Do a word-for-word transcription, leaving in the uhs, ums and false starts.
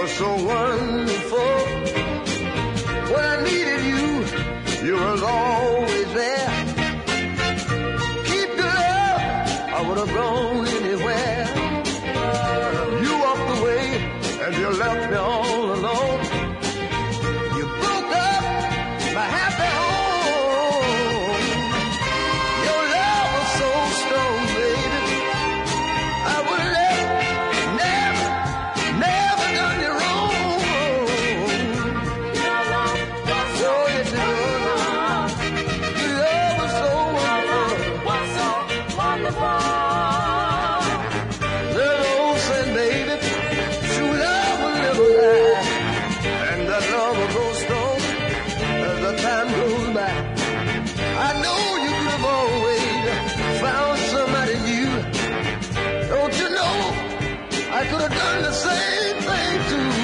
was so wonderful. When I needed you, you was always there. Keep your love, I would have gone anywhere. You walked away and you left me all alone. You broke up my happy home. Your love was so strong, baby. I would have never, never done you wrong. So you did. Your love was so wonderful. Was so wonderful. Little old friend, baby, true love will never lie, and that love will grow strong as the time goes by. I know you could have always found somebody new. Don't you know I could have done the same thing to you?